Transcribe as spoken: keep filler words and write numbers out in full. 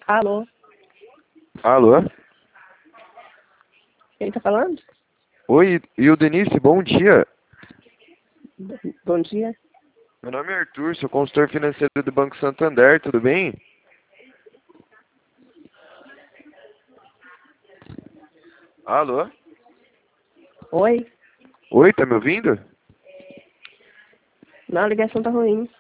Alô? Alô? Quem tá falando? Oi, e o Denise, bom dia. Bom dia. Meu nome é Arthur, sou consultor financeiro do Banco Santander, tudo bem? Alô? Oi? Oi, tá me ouvindo? Não, a ligação tá ruim.